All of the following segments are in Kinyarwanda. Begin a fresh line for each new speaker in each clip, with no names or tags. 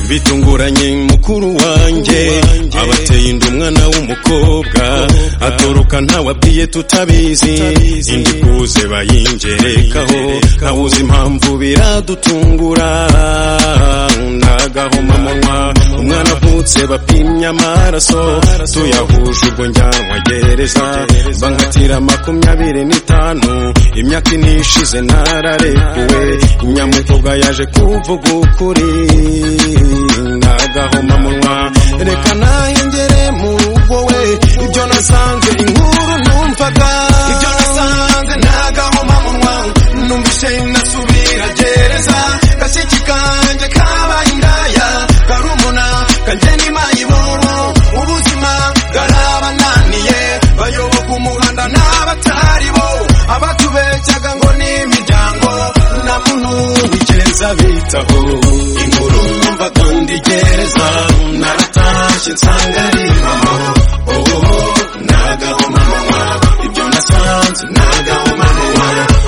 bitunguranye mukuru wanjye abateye inda umwana w'umukobwa atoroka ntawabwiye tutabizi indi kuze bayingerekaho ntawuzi impamvu biradutungura nagahoma munwa umwana avutse bapimye amaraso tuyahuje ubwo njyanwa gereza bankatira 25 imyaka inishize nararekuwe nyamukobwa yaje kuvuga ukuri nagahoma munwa reka nahengere mu rugo we ibyo nasanze inkuru numvaga ibyo nasanze nagahoma munwa numvise nasubira gereza gashiki kanje kabaye indaya karumuna kanje ni mayibobo ubuzima bwarabananiye bayoboka umuhanda n'abataribo abatubecyaga ngo ni imiryango na muntu w'igereza bitaho inkuru numvaga ndi gereza naratashye nsanga ari mama nagahoma munwa ibyo nasanze nagahoma munwa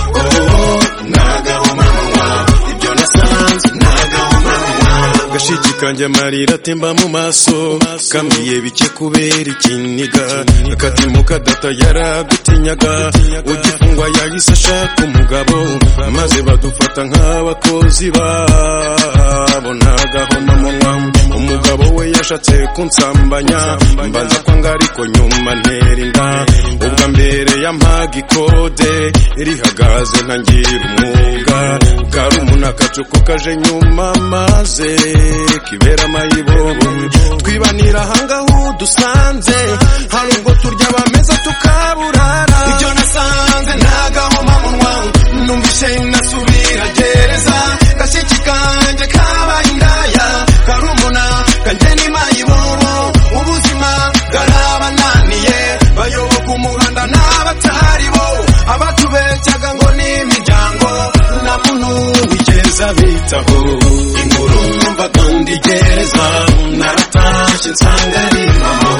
nagahoma munwa ibyo nasanze nagahoma munwa gashiki kanje amarira atemba mu maso kambwiye bike kubera ikiniga akatimuka data yaragutinyaga ugifungwa yahise ashaka umugabo maze badufata nk'abakozi babo nagahoma munwa umugabo we yashatse kunsambanya mbanza kwanga ariko nyuma ntera inda ubwa mbere yampaga ikode rihagaze ntangira umwuga karumuna kacuko kaje nyuma maze kibera mayibobo twibanira hangaho dusanze hari ubwo turya bameza tukaburara ibyo nasanze nagahoma munwa numvise nasubira gereza gashiki kanje kabaye indaya karumuna kanje ni mayibobo ubuzima bwarabananiye bayoboka umuhanda n'abataribo abatubecyaga ngo ni imiryango na muntu w'igereza bitaho inkuru numvaga ndi gereza naratashye nsanga ari mama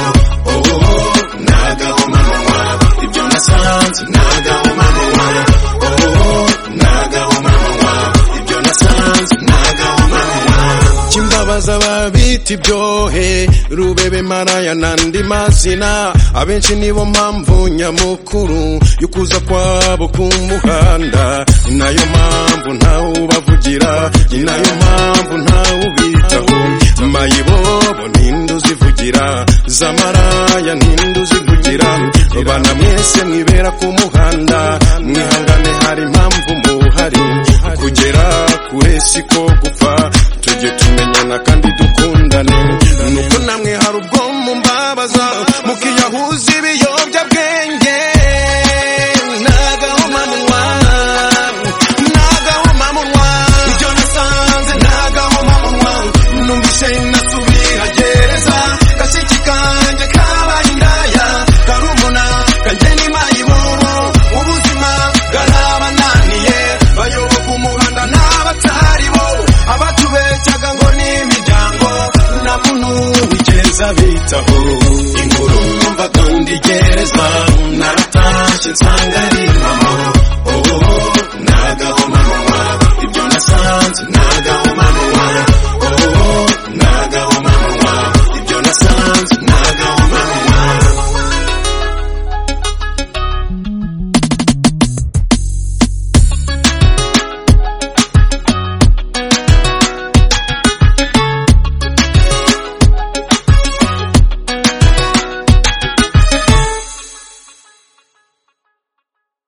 nagahoma munwa ibyo nasanze nagahoma munwa nagahoma munwa ibyo nasanze nagahoma munwa kimbabaza babita ibyohe rubebe maraya n'andi mazina abenshi nibo mpamvu nyamukuru y'ukuza kwabo ku muhanda ni nayo mpamvu ntawubavugira ni nayo mpamvu ntawubitaho mayibobo ninde uzivugira zamaraya ninde uzivugira bana mwese mwibera ku muhanda mwihangane hari impamvu muhari kugera kure siko gupfa tujye tumenyana kandi dukundane nuko namwe hari ubwo mumbabaza mukiyahuza ibiyobyabwenge nagahoma munwa nagahoma munwa ibyo nasanze nagahoma munwa numvise nasubira gereza gashiki kanje kabaye indaya karumuna kanje ni mayibobo ubuzima bwarabananiye bayoboka umuhanda n'abataribo abatubecyaga ngo ni imiryango na muntu w'igereza bitaho inkuru numvaga ndi gereza naratashye nsanga